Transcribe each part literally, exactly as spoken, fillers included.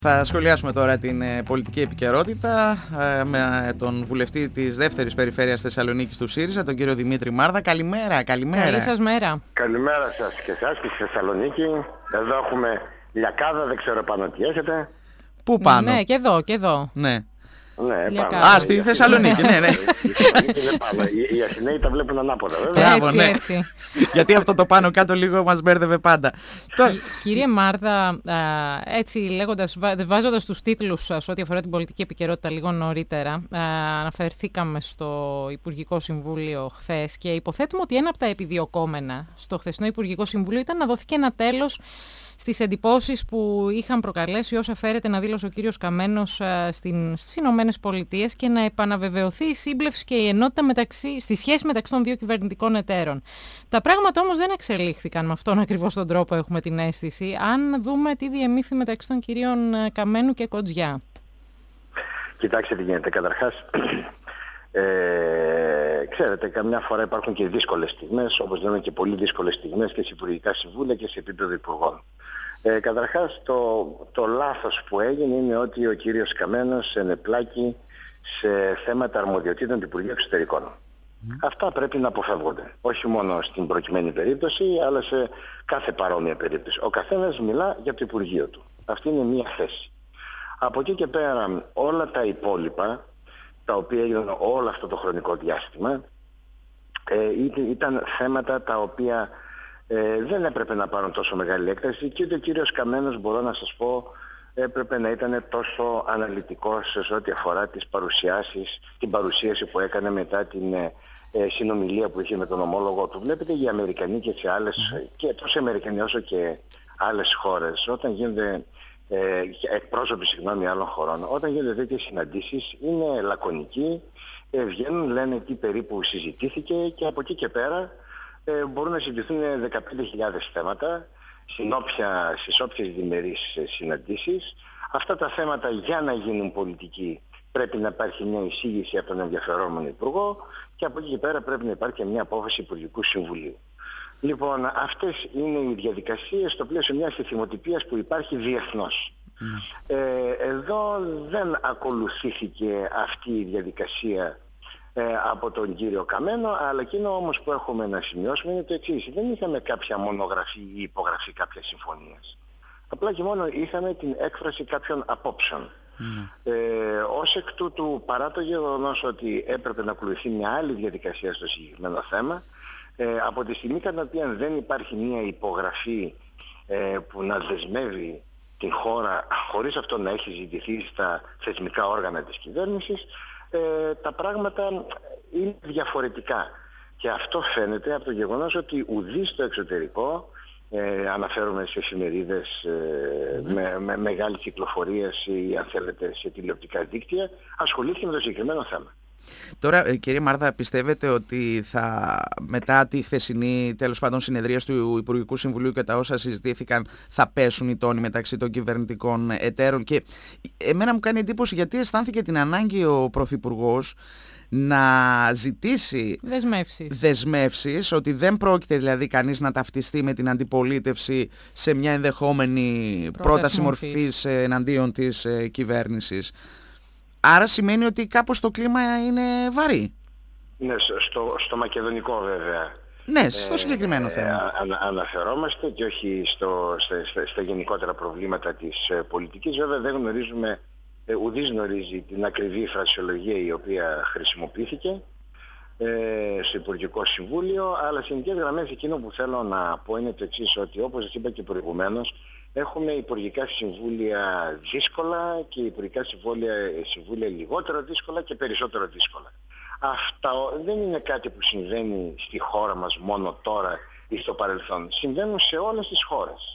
Θα σχολιάσουμε τώρα την ε, πολιτική επικαιρότητα ε, με τον βουλευτή της δεύτερης περιφέρειας Θεσσαλονίκης του ΣΥΡΙΖΑ, τον κύριο Δημήτρη Μάρδα. Καλημέρα, καλημέρα. Καλή σας μέρα. Καλημέρα σας και εσάς και στη Θεσσαλονίκη. Εδώ έχουμε λιακάδα, δεν ξέρω πάνω τι έχετε. Πού πάνω? Ναι, και εδώ, και εδώ. Ναι. Ναι, πάνω. Α, στη Θεσσαλονίκη, ναι, ναι. Οι Αθηναίοι τα βλέπουν ανάποδα, βέβαια. Μπράβο, Έτσι, ναι. έτσι. Γιατί αυτό το πάνω κάτω λίγο μας μπέρδευε πάντα. Τώρα- Κυ- Κύριε Μάρδα, α, έτσι λέγοντας, βά- βάζοντας τους τίτλους σας ό,τι αφορά την πολιτική επικαιρότητα λίγο νωρίτερα, α, αναφερθήκαμε στο Υπουργικό Συμβούλιο χθες και υποθέτουμε ότι ένα από τα επιδιωκόμενα στο χθεσινό Υπουργικό Συμβούλιο ήταν να δοθεί και ένα τέλος στις εντυπώσεις που είχαν προκαλέσει όσα φέρεται να δήλωσε ο κύριος Καμένος α, στην, στις Ηνωμένες Πολιτείες και να επαναβεβαιωθεί η σύμπλευση και η ενότητα μεταξύ, στη σχέση μεταξύ των δύο κυβερνητικών εταίρων. Τα πράγματα όμως δεν εξελίχθηκαν με αυτόν ακριβώς τον τρόπο, έχουμε την αίσθηση, αν δούμε τι διεμήφθη μεταξύ των κυρίων α, Καμένου και Κοτζιά. Κοιτάξτε τι γίνεται. Καταρχάς, ε, ξέρετε, καμιά φορά υπάρχουν και δύσκολες στιγμές, όπως λέμε και πολύ δύσκολες στιγμές και σε υπουργικά συμβούλια και σε επίπεδο υπουργών. Ε, καταρχάς, το, το λάθος που έγινε είναι ότι ο κύριος Καμένος ενεπλάκη σε θέματα αρμοδιοτήτων του Υπουργείου Εξωτερικών. Mm. Αυτά πρέπει να αποφεύγονται. Όχι μόνο στην προκειμένη περίπτωση, αλλά σε κάθε παρόμοια περίπτωση. Ο καθένας μιλά για το Υπουργείο του. Αυτή είναι μία θέση. Από εκεί και πέρα, όλα τα υπόλοιπα, τα οποία έγιναν όλο αυτό το χρονικό διάστημα, ε, ήταν θέματα τα οποία ε, δεν έπρεπε να πάρουν τόσο μεγάλη έκταση και ούτε ο κύριος Καμένος, μπορώ να σας πω, έπρεπε να ήταν τόσο αναλυτικός σε ό,τι αφορά τις παρουσιάσεις, την παρουσίαση που έκανε μετά την ε, συνομιλία που είχε με τον ομόλογο του. Βλέπετε, οι Αμερικανοί και σε άλλες, και τόσο οι Αμερικανοί όσο και άλλες χώρες, όταν γίνονται ε, εκπρόσωποι συγγνώμη άλλων χωρών, όταν γίνονται τέτοιες συναντήσεις, είναι λακωνικοί, ε, βγαίνουν, λένε τι περίπου συζητήθηκε και από εκεί και πέρα ε, μπορούν να συζητηθούν δεκαπέντε χιλιάδες θέματα συνόψια, στις όποιες διμερείς συναντήσεις. Αυτά τα θέματα, για να γίνουν πολιτικοί, πρέπει να υπάρχει μια εισήγηση από τον ενδιαφερόμενο υπουργό και από εκεί και πέρα πρέπει να υπάρχει και μια απόφαση Υπουργικού Συμβουλίου. Λοιπόν, αυτές είναι οι διαδικασίες στο πλαίσιο μιας εθιμοτυπίας που υπάρχει διεθνώς. Mm. Ε, εδώ δεν ακολουθήθηκε αυτή η διαδικασία ε, από τον κύριο Καμένο, αλλά εκείνο όμως που έχουμε να σημειώσουμε είναι το εξής. Δεν είχαμε κάποια μονογραφή ή υπογραφή κάποιας συμφωνίας. Απλά και μόνο είχαμε την έκφραση κάποιων απόψεων. Mm. Ε, ως εκ τούτου, παρά το γεγονός ότι έπρεπε να ακολουθεί μια άλλη διαδικασία στο συγκεκριμένο θέμα, ε, από τη στιγμή κατά την οποία δεν υπάρχει μια υπογραφή ε, που να δεσμεύει την χώρα χωρίς αυτό να έχει ζητηθεί στα θεσμικά όργανα της κυβέρνησης, ε, τα πράγματα είναι διαφορετικά. Και αυτό φαίνεται από το γεγονός ότι ουδής στο εξωτερικό, ε, αναφέρομαι σε εφημερίδες ε, mm. με, με μεγάλη κυκλοφορίες ή αν θέλετε σε τηλεοπτικά δίκτυα, ασχολήθηκε με το συγκεκριμένο θέμα. Τώρα, κύριε Μάρδα, πιστεύετε ότι θα, μετά τη χθεσινή τέλος πάντων συνεδρία του Υπουργικού Συμβουλίου και τα όσα συζητήθηκαν, θα πέσουν οι τόνοι μεταξύ των κυβερνητικών εταίρων? Και εμένα μου κάνει εντύπωση γιατί αισθάνθηκε την ανάγκη ο Πρωθυπουργός να ζητήσει Δεσμεύσεις. δεσμεύσεις, ότι δεν πρόκειται δηλαδή κανείς να ταυτιστεί με την αντιπολίτευση σε μια ενδεχόμενη πρόταση, πρόταση μορφής. μορφής εναντίον της ε, κυβέρνησης. Άρα σημαίνει ότι κάπως το κλίμα είναι βαρύ. Ναι, στο, στο μακεδονικό βέβαια. Ναι, στο συγκεκριμένο ε, θέμα. Ε, ανα, αναφερόμαστε και όχι στο, στα, στα, στα γενικότερα προβλήματα της ε, πολιτικής. Βέβαια δεν γνωρίζουμε, ε, ουδής γνωρίζει την ακριβή φρασιολογία η οποία χρησιμοποιήθηκε ε, στο Υπουργικό Συμβούλιο, αλλά σε γενικές γραμμές εκείνο που θέλω να πω είναι το εξής, ότι όπως σας είπα και προηγουμένως, έχουμε υπουργικά συμβούλια δύσκολα και υπουργικά συμβούλια, συμβούλια λιγότερο δύσκολα και περισσότερο δύσκολα. Αυτά δεν είναι κάτι που συμβαίνει στη χώρα μας μόνο τώρα ή στο παρελθόν. Συμβαίνουν σε όλες τις χώρες.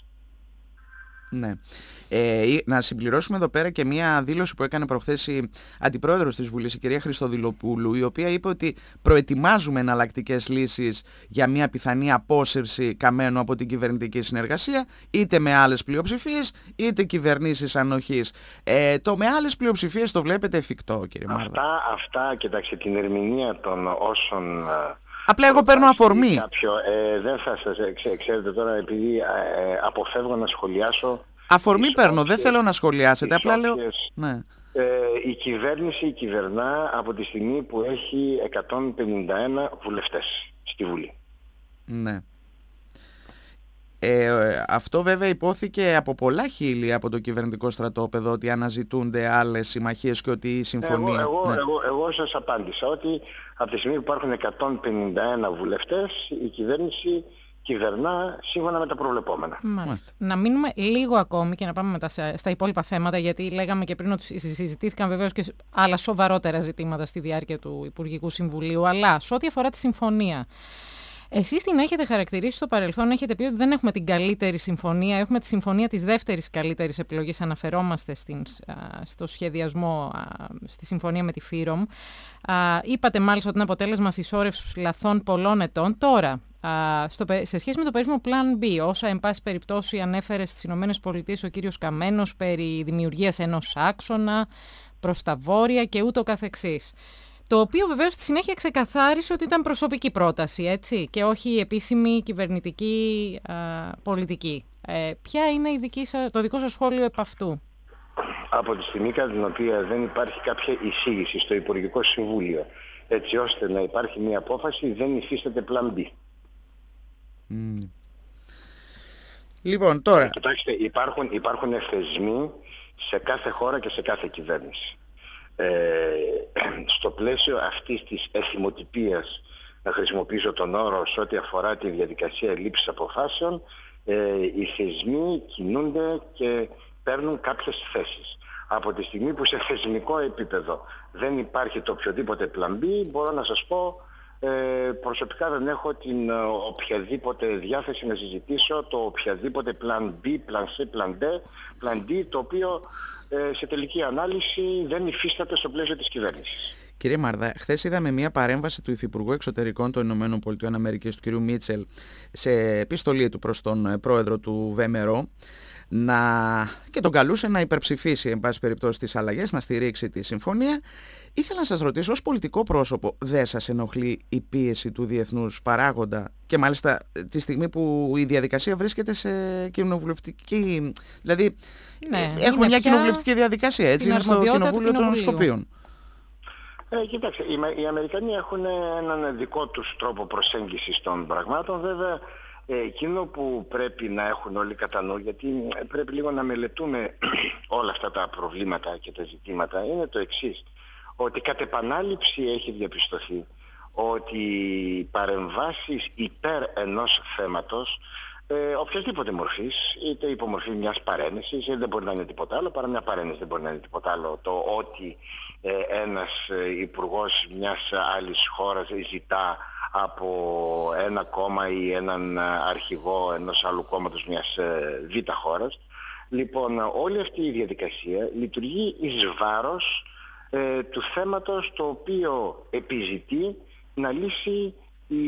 Ναι. Ε, να συμπληρώσουμε εδώ πέρα και μία δήλωση που έκανε προχθές η Αντιπρόεδρος της Βουλής, η κυρία Χριστοδηλοπούλου, η οποία είπε ότι προετοιμάζουμε εναλλακτικές λύσεις για μία πιθανή απόσυρση Καμένου από την κυβερνητική συνεργασία, είτε με άλλες πλειοψηφίες, είτε κυβερνήσεις ανοχής. Ε, το με άλλες πλειοψηφίες το βλέπετε εφικτό, κύριε Μάρδα? Αυτά, αυτά, κοιτάξτε, την ερμηνεία των όσων... Απλά εγώ παίρνω αφορμή. Κάποιο, ε, δεν θα σας, ξέ, ξέρετε τώρα, επειδή ε, αποφεύγω να σχολιάσω αφορμή παίρνω, όποιες, δεν θέλω να σχολιάσετε, απλά λέω... όποιες, Ναι. ε, η κυβέρνηση κυβερνά από τη στιγμή που έχει εκατόν πενήντα ένα βουλευτές στη Βουλή. Ναι. Ε, αυτό βέβαια υπόθηκε από πολλά χείλη από το κυβερνητικό στρατόπεδο, ότι αναζητούνται άλλες συμμαχίες και ότι η συμφωνία... Εγώ, εγώ, ναι. εγώ, εγώ σας απάντησα ότι από τη στιγμή που υπάρχουν εκατόν πενήντα ένα βουλευτές, η κυβέρνηση κυβερνά σύμφωνα με τα προβλεπόμενα. Μάλιστα. Να μείνουμε λίγο ακόμη και να πάμε μετά στα υπόλοιπα θέματα, γιατί λέγαμε και πριν ότι συζητήθηκαν βεβαίως και άλλα σοβαρότερα ζητήματα στη διάρκεια του Υπουργικού Συμβουλίου, αλλά σε ό,τι αφορά τη συμφωνία, εσείς την έχετε χαρακτηρίσει στο παρελθόν, έχετε πει ότι δεν έχουμε την καλύτερη συμφωνία, έχουμε τη συμφωνία της δεύτερης καλύτερης επιλογής, αναφερόμαστε στην, στο σχεδιασμό, στη συμφωνία με τη Φύρομ. Είπατε μάλιστα ότι είναι αποτέλεσμα συσσόρευσης λαθών πολλών ετών. Τώρα, στο, σε σχέση με το περίφημο Plan B, όσα εν πάση περιπτώσει ανέφερε στις ΗΠΑ ο κύριος Καμένος περί δημιουργίας ενός άξονα προς τα βόρεια και ούτω καθεξής. Το οποίο βεβαίως στη συνέχεια ξεκαθάρισε ότι ήταν προσωπική πρόταση, έτσι, και όχι επίσημη κυβερνητική α, πολιτική. Ε, ποια είναι η δική σας, το δικό σας σχόλιο επ' αυτού? Από τη στιγμή κατά την οποία δεν υπάρχει κάποια εισήγηση στο Υπουργικό Συμβούλιο, έτσι ώστε να υπάρχει μια απόφαση, δεν υφίσταται Plan B. Mm. Λοιπόν, τώρα... Κοιτάξτε, υπάρχουν, υπάρχουν θεσμοί σε κάθε χώρα και σε κάθε κυβέρνηση. Ε, στο πλαίσιο αυτής της εθιμοτυπίας, να χρησιμοποιήσω τον όρο σε ό,τι αφορά τη διαδικασία λήψης αποφάσεων, ε, οι θεσμοί κινούνται και παίρνουν κάποιες θέσεις. Από τη στιγμή που σε θεσμικό επίπεδο δεν υπάρχει το οποιοδήποτε Plan B, μπορώ να σας πω, ε, προσωπικά δεν έχω την ε, οποιαδήποτε διάθεση να συζητήσω το οποιαδήποτε Plan B, Plan C, Plan D, Plan D, το οποίο σε τελική ανάλυση δεν υφίσταται στο πλαίσιο της κυβέρνησης. Κύριε Μαρδά, χθες είδαμε μια παρέμβαση του Υφυπουργού Εξωτερικών των Ηνωμένων Πολιτειών Αμερικής, του κ. Μίτσελ, σε επιστολή του προς τον πρόεδρο του ΒΜΡΟ, να... και τον καλούσε να υπερψηφίσει, εν πάση περιπτώσει, τις αλλαγές, να στηρίξει τη συμφωνία. Ήθελα να σας ρωτήσω, ως πολιτικό πρόσωπο, δεν σας ενοχλεί η πίεση του διεθνούς παράγοντα, και μάλιστα τη στιγμή που η διαδικασία βρίσκεται σε κοινοβουλευτική... Δηλαδή, ναι, έχουμε μια κοινοβουλευτική διαδικασία, έτσι, είναι στο Κοινοβούλιο των Σκοπίων. Ε, κοιτάξτε, οι, οι Αμερικανοί έχουν έναν δικό τους τρόπο προσέγγισης των πραγμάτων, βέβαια. Ε, εκείνο που πρέπει να έχουν όλοι κατά νου, γιατί πρέπει λίγο να μελετούμε όλα αυτά τα προβλήματα και τα ζητήματα, είναι το εξής. Ότι κατ' επανάληψη έχει διαπιστωθεί ότι οι παρεμβάσεις υπέρ ενός θέματος, ε, οποιασδήποτε μορφής, είτε υπομορφή μιας παρένεσης, δεν μπορεί να είναι τίποτα άλλο, παρά μια παρένεση δεν μπορεί να είναι τίποτα άλλο. Το ότι ε, ένας υπουργός μιας άλλης χώρας ζητά από ένα κόμμα ή έναν αρχηγό ενός άλλου κόμματος μιας ε, β' χώρας. Λοιπόν, όλη αυτή η διαδικασία λειτουργεί εις βάρος ε, του θέματος το οποίο επιζητεί να λύσει η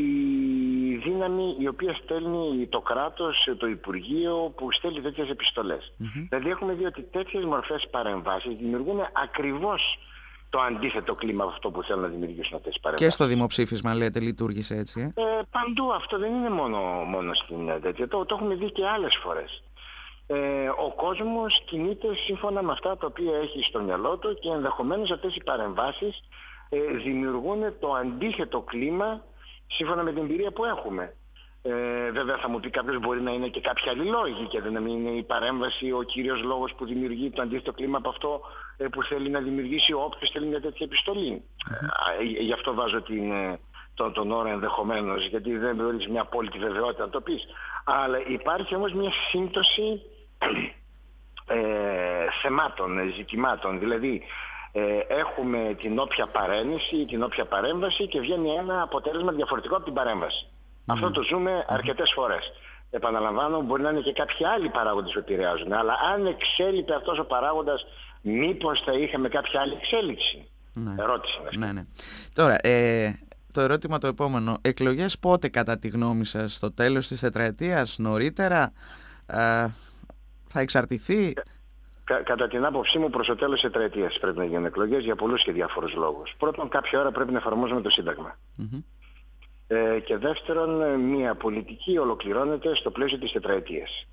δύναμη η οποία στέλνει το κράτος, το Υπουργείο που στέλνει τέτοιες επιστολές. Mm-hmm. Δηλαδή έχουμε δει ότι τέτοιες μορφές παρεμβάσεις δημιουργούν ακριβώς το αντίθετο κλίμα από αυτό που θέλουν να δημιουργήσουν αυτές τις παρεμβάσεις. Και στο δημοψήφισμα, λέτε, λειτουργήσε έτσι. Ε? Ε, παντού αυτό δεν είναι μόνο, μόνο στην τέτοια. Το, το έχουμε δει και άλλες φορές. Ε, ο κόσμος κινείται σύμφωνα με αυτά τα οποία έχει στο μυαλό του και ενδεχομένως αυτές οι παρεμβάσεις ε, δημιουργούν το αντίθετο κλίμα σύμφωνα με την εμπειρία που έχουμε. Ε, βέβαια θα μου πει κάποιος μπορεί να είναι και κάποια άλλη λόγη και δεν είναι η παρέμβαση ο κύριος λόγος που δημιουργεί το αντίθετο κλίμα από αυτό ε, που θέλει να δημιουργήσει όποιος θέλει μια τέτοια επιστολή. Mm-hmm. Ε, γι' αυτό βάζω την, τον, τον όρο ενδεχομένως, γιατί δεν μπορείς μια απόλυτη βεβαιότητα να το πεις. Αλλά υπάρχει όμως μια σύμπτωση ε, θεμάτων, ζητημάτων. Δηλαδή ε, έχουμε την όποια παρένεση, την όποια παρέμβαση και βγαίνει ένα αποτέλεσμα διαφορετικό από την παρέμβαση. Mm. Αυτό το ζούμε αρκετές φορές. Επαναλαμβάνω, μπορεί να είναι και κάποιοι άλλοι παράγοντες που επηρεάζουν, αλλά αν εξέλιπε αυτός ο παράγοντας, μήπως θα είχαμε κάποια άλλη εξέλιξη. Ναι. Ερώτηση. Ναι, ναι. Τώρα, ε, το ερώτημα το επόμενο. Εκλογές πότε κατά τη γνώμη σας, στο τέλος της τετραετίας, νωρίτερα, ε, θα εξαρτηθεί? Κα, κατά την άποψή μου, προς το τέλος της τετραετίας πρέπει να γίνουν εκλογές για πολλούς και διάφορους λόγους. Πρώτον, κάποια ώρα πρέπει να εφαρμόζουμε το Σύνταγμα. Mm-hmm. Ε, και δεύτερον, μια πολιτική ολοκληρώνεται στο πλαίσιο της τετραετίας.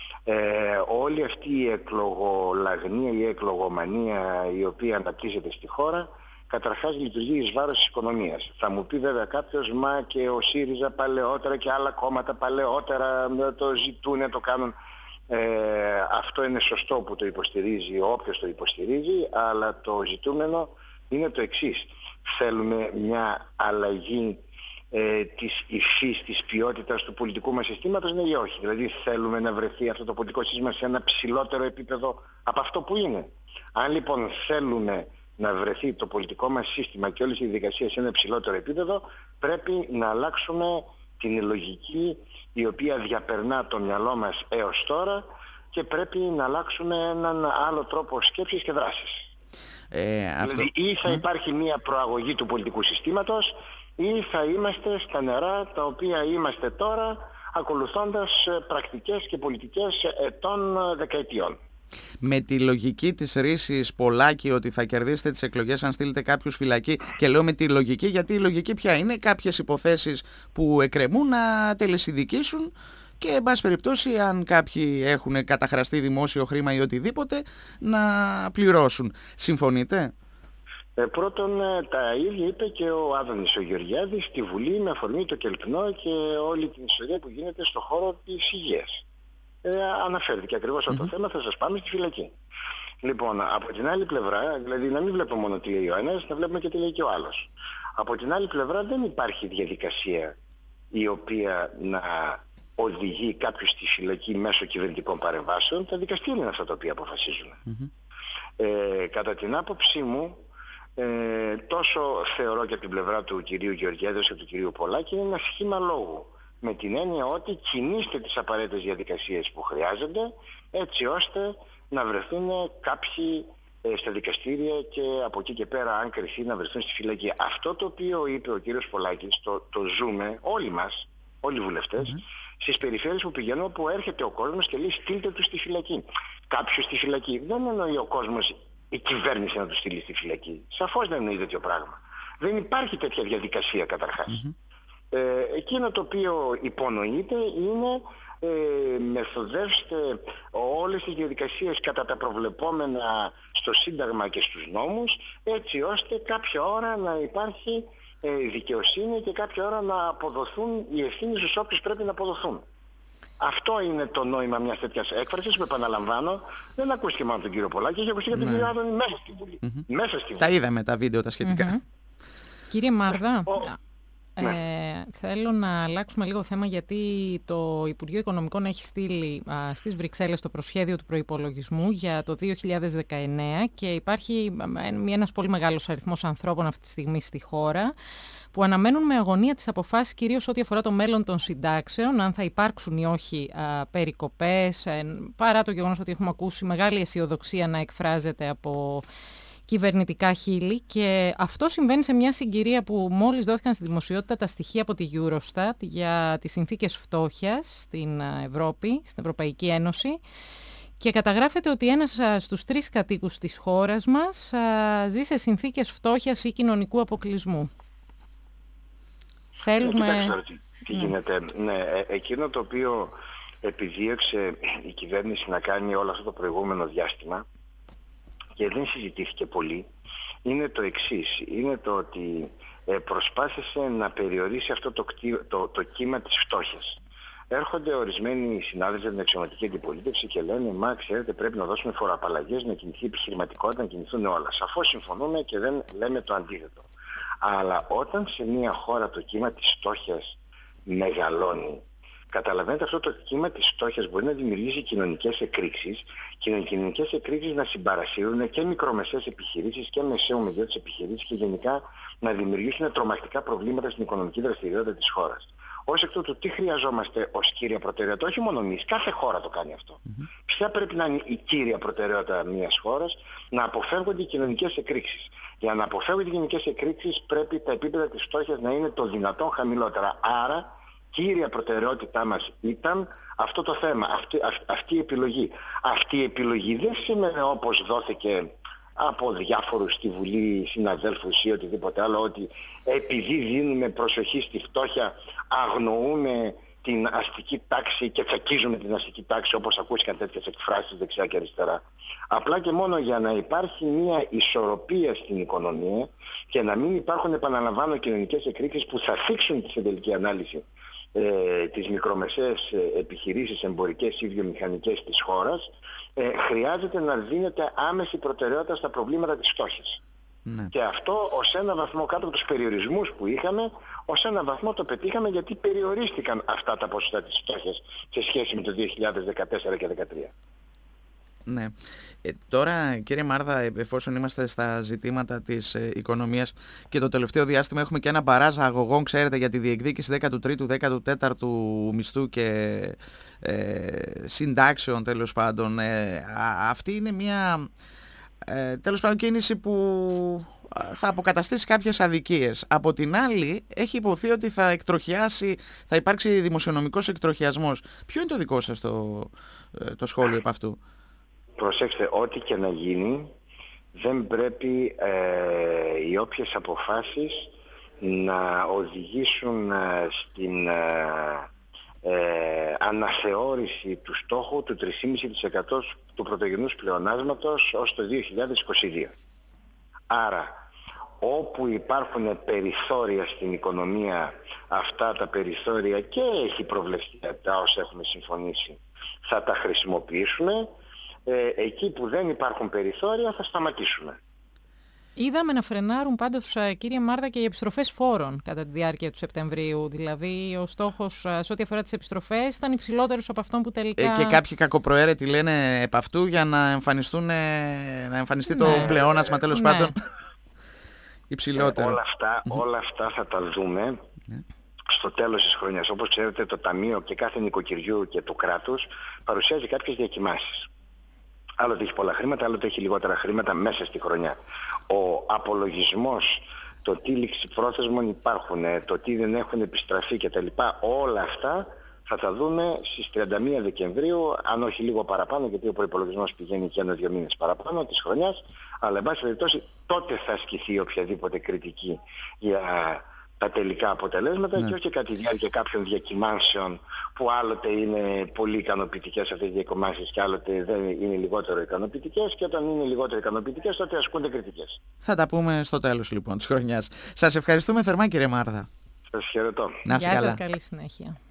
Ε, όλη αυτή η εκλογολαγνία, η εκλογομανία η οποία αναπτύσσεται στη χώρα, καταρχάς λειτουργεί εις βάρος της οικονομίας. Θα μου πει βέβαια κάποιος, μα και ο ΣΥΡΙΖΑ παλαιότερα και άλλα κόμματα παλαιότερα το ζητούν, το κάνουν. Ε, αυτό είναι σωστό που το υποστηρίζει όποιος το υποστηρίζει, αλλά το ζητούμενο είναι το εξής. Θέλουμε μια αλλαγή ε, της υφής, της ποιότητας του πολιτικού μας συστήματος, ναι ή όχι? Δηλαδή θέλουμε να βρεθεί αυτό το πολιτικό σύστημα σε ένα ψηλότερο επίπεδο από αυτό που είναι? Αν λοιπόν θέλουμε να βρεθεί το πολιτικό μας σύστημα και όλες οι διαδικασίες σε ένα ψηλότερο επίπεδο, πρέπει να αλλάξουμε την λογική η οποία διαπερνά το μυαλό μας έως τώρα και πρέπει να αλλάξουμε έναν άλλο τρόπο σκέψης και δράσης. Ε, αυτό... Δηλαδή ή θα υπάρχει μια προαγωγή του πολιτικού συστήματος ή θα είμαστε στα νερά τα οποία είμαστε τώρα, ακολουθώντας πρακτικές και πολιτικές ετών δεκαετιών. Με τη λογική της ρήσης Πολάκη ότι θα κερδίσετε τις εκλογές αν στείλετε κάποιους φυλακή, και λέω με τη λογική γιατί η λογική ποια είναι? Κάποιες υποθέσεις που εκκρεμούν να τελεσυνδικήσουν και εν πάση περιπτώσει αν κάποιοι έχουν καταχραστεί δημόσιο χρήμα ή οτιδήποτε να πληρώσουν. Συμφωνείτε? Ε, πρώτον, τα ίδια είπε και ο Άδωνης ο Γεωργιάδης στη Βουλή με αφορμή το Κελπνό και όλη την ιστορία που γίνεται στον χώρο της υγείας. Ε, αναφέρθηκε ακριβώς αυτό το θέμα, θα σας πάμε στη φυλακή. Λοιπόν, από την άλλη πλευρά, δηλαδή να μην βλέπουμε μόνο τι λέει ο ένας, να βλέπουμε και τι λέει και ο άλλος. Από την άλλη πλευρά δεν υπάρχει διαδικασία η οποία να οδηγεί κάποιους στη φυλακή μέσω κυβερνητικών παρεμβάσεων. Τα δικαστήρια είναι αυτά τα οποία αποφασίζουν. Mm-hmm. Ε, κατά την άποψή μου, ε, τόσο θεωρώ και από την πλευρά του κυρίου Γεωργιάδη και του κυρίου Πολάκη είναι ένα σχήμα λόγου. Με την έννοια ότι κινήστε τις απαραίτητες διαδικασίες που χρειάζονται έτσι ώστε να βρεθούν κάποιοι ε, στα δικαστήρια και από εκεί και πέρα αν κρυφθεί να βρεθούν στη φυλακή. Αυτό το οποίο είπε ο κύριος Πολάκης το, το ζούμε όλοι μας, όλοι οι βουλευτές, mm-hmm. στις περιφέρειες που πηγαίνουμε, που έρχεται ο κόσμος και λέει στείλτε τους στη φυλακή. Κάποιους στη φυλακή. Δεν εννοεί ο κόσμος η κυβέρνηση να τους στείλει στη φυλακή. Σαφώς δεν εννοεί τέτοιο πράγμα. Δεν υπάρχει τέτοια διαδικασία καταρχάς. Mm-hmm. Ε, εκείνο το οποίο υπονοείται είναι ε, μεθοδεύστε όλες τις διαδικασίες κατά τα προβλεπόμενα στο Σύνταγμα και στους νόμους, έτσι ώστε κάποια ώρα να υπάρχει ε, δικαιοσύνη και κάποια ώρα να αποδοθούν οι ευθύνες στους όποιους πρέπει να αποδοθούν. Αυτό είναι το νόημα μιας τέτοιας έκφρασης που, επαναλαμβάνω, δεν ακούστηκε μόνο τον κύριο Πολάκη, έχει ακουστεί και τον κύριο Άδωνη μέσα στη Βουλή. Mm-hmm. Μέσα στη Βουλή. Τα είδαμε τα βίντεο τα σχετικά. Mm-hmm. Κύριε Μάρδα, ο... Ε, ναι. Θέλω να αλλάξουμε λίγο θέμα, γιατί το Υπουργείο Οικονομικών έχει στείλει α, στις Βρυξέλλες το προσχέδιο του προϋπολογισμού για το δύο χιλιάδες δεκαεννέα και υπάρχει ένας πολύ μεγάλος αριθμός ανθρώπων αυτή τη στιγμή στη χώρα που αναμένουν με αγωνία τις αποφάσεις, κυρίως ό,τι αφορά το μέλλον των συντάξεων, αν θα υπάρξουν ή όχι α, περικοπές, ε, παρά το γεγονός ότι έχουμε ακούσει μεγάλη αισιοδοξία να εκφράζεται από κυβερνητικά χείλη, και αυτό συμβαίνει σε μια συγκυρία που μόλις δόθηκαν στη δημοσιότητα τα στοιχεία από τη Eurostat για τις συνθήκες φτώχειας στην Ευρώπη, στην Ευρωπαϊκή Ένωση, και καταγράφεται ότι ένας στους τρεις κατοίκους της χώρας μας ζει σε συνθήκες φτώχειας ή κοινωνικού αποκλεισμού. Θέλουμε... Ε, κοιτάξτε, τι, τι ναι. γίνεται. Ναι, ε, εκείνο το οποίο επιδίωξε η κυβέρνηση να κάνει όλο αυτό το προηγούμενο διάστημα και δεν συζητήθηκε πολύ, είναι το εξής. Είναι το ότι ε, προσπάθησε να περιορίσει αυτό το, το, το κύμα της φτώχειας. Έρχονται ορισμένοι συνάδελφοι από την αξιωματική αντιπολίτευση και λένε «Μα ξέρετε, πρέπει να δώσουμε φοροαπαλλαγές, να κινηθεί η επιχειρηματικότητα, να κινηθούν όλα». Σαφώς συμφωνούμε και δεν λέμε το αντίθετο. Αλλά όταν σε μια χώρα το κύμα της φτώχειας μεγαλώνει, καταλαβαίνετε, αυτό το κύμα της φτώχειας μπορεί να δημιουργήσει κοινωνικές εκρήξεις, και κοινωνικές εκρήξεις να συμπαρασύρουν και μικρομεσαίες επιχειρήσεις και μεσαίου μεγέθους επιχειρήσεις και γενικά να δημιουργήσουν τρομακτικά προβλήματα στην οικονομική δραστηριότητα της χώρας. Ως εκ τούτου, τι χρειαζόμαστε ως κύρια προτεραιότητα? Όχι μόνο εμείς, κάθε χώρα το κάνει αυτό. Mm-hmm. Ποια πρέπει να είναι η κύρια προτεραιότητα μιας χώρας? Να αποφεύγονται οι κοινωνικές εκρήξεις. Για να αποφεύγονται οι κοινωνικές εκρήξεις πρέπει τα επίπεδα της φτώχειας να είναι το δυνατόν χαμηλότερα. Άρα, κύρια προτεραιότητά μας ήταν αυτό το θέμα, αυτή, αυ, αυτή η επιλογή. Αυτή η επιλογή δεν σημαίνει, όπως δόθηκε από διάφορους στη Βουλή, συναδέλφους ή οτιδήποτε άλλο, ότι επειδή δίνουμε προσοχή στη φτώχεια αγνοούμε την αστική τάξη και τσακίζουμε την αστική τάξη, όπως ακούστηκαν τέτοιες εκφράσεις δεξιά και αριστερά. Απλά και μόνο για να υπάρχει μια ισορροπία στην οικονομία και να μην υπάρχουν, επαναλαμβάνω, κοινωνικές εκρήξεις που θα θίξουν στην τελική ανάλυση ε, τις μικρομεσαίες επιχειρήσεις εμπορικές ή βιομηχανικές της χώρας, ε, χρειάζεται να δίνεται άμεση προτεραιότητα στα προβλήματα της φτώχειας. Ναι. Και αυτό ως ένα βαθμό, κάτω από τους περιορισμούς που είχαμε, ως ένα βαθμό το πετύχαμε, γιατί περιορίστηκαν αυτά τα ποσοστά της φτώχειας σε σχέση με το δύο χιλιάδες δεκατέσσερα και δύο χιλιάδες δεκατρία. Ναι. Ε, τώρα, κύριε Μάρδα, εφόσον είμαστε στα ζητήματα της ε, οικονομίας και το τελευταίο διάστημα έχουμε και ένα μπαράζ αγωγών, ξέρετε, για τη διεκδίκηση δέκατου τρίτου δέκατου τέταρτου μισθού και ε, συντάξεων, τέλος πάντων. Ε, α, αυτή είναι μια ε, τέλος πάντων κίνηση που θα αποκαταστήσει κάποιες αδικίες. Από την άλλη, έχει υποθεί ότι θα εκτροχιάσει, θα υπάρξει δημοσιονομικός εκτροχιασμός. Ποιο είναι το δικό σας το, το σχόλιο επ' αυτού? Προσέξτε, ό,τι και να γίνει, δεν πρέπει ε, οι όποιες αποφάσεις να οδηγήσουν ε, στην ε, ε, αναθεώρηση του στόχου του τρία κόμμα πέντε τοις εκατό του πρωτογενούς πλεονάσματος ως το δύο χιλιάδες είκοσι δύο. Άρα, όπου υπάρχουν περιθώρια στην οικονομία, αυτά τα περιθώρια, και έχει προβλεφθεί τα όσα έχουμε συμφωνήσει, θα τα χρησιμοποιήσουμε. Ε, εκεί που δεν υπάρχουν περιθώρια θα σταματήσουμε. Είδαμε να φρενάρουν πάντως, κύριε Μάρδα, και οι επιστροφές φόρων κατά τη διάρκεια του Σεπτεμβρίου. Δηλαδή ο στόχος σε ό,τι αφορά τις επιστροφές ήταν υψηλότερος από αυτόν που τελικά... Ε, και κάποιοι κακοπροαίρετοι λένε επ' αυτού για να, εμφανιστούν, να εμφανιστεί ναι. το πλεόνασμα, τέλος ναι. πάντων υψηλότερο. Ε, όλα, αυτά, όλα αυτά θα τα δούμε ναι. στο τέλος της χρονιάς. Όπως ξέρετε, το Ταμείο και κάθε νοικοκυριού και του κράτους παρουσιάζει κάποιες διακυμάνσεις. Άλλοτε έχει πολλά χρήματα, άλλοτε έχει λιγότερα χρήματα μέσα στη χρονιά. Ο απολογισμός, το τι ληξιπρόθεσμων υπάρχουν, το τι δεν έχουν επιστραφεί κτλ. Όλα αυτά θα τα δούμε στις τριάντα μία Δεκεμβρίου, αν όχι λίγο παραπάνω, γιατί ο προϋπολογισμός πηγαίνει και ένα-δύο μήνες παραπάνω της χρονιάς. Αλλά εν πάση περιπτώσει τότε θα ασκηθεί οποιαδήποτε κριτική για τα τελικά αποτελέσματα, ναι. και όχι κατά τη διάρκεια κάποιων διακυμάνσεων που άλλοτε είναι πολύ ικανοποιητικές αυτές οι διακυμάνσεις και άλλοτε δεν είναι λιγότερο ικανοποιητικές, και όταν είναι λιγότερο ικανοποιητικές τότε ασκούνται κριτικές. Θα τα πούμε στο τέλος λοιπόν της χρονιάς. Σας ευχαριστούμε θερμά, κύριε Μάρδα. Σας χαιρετώ. Να είστε Γεια καλά. σας, καλή συνέχεια.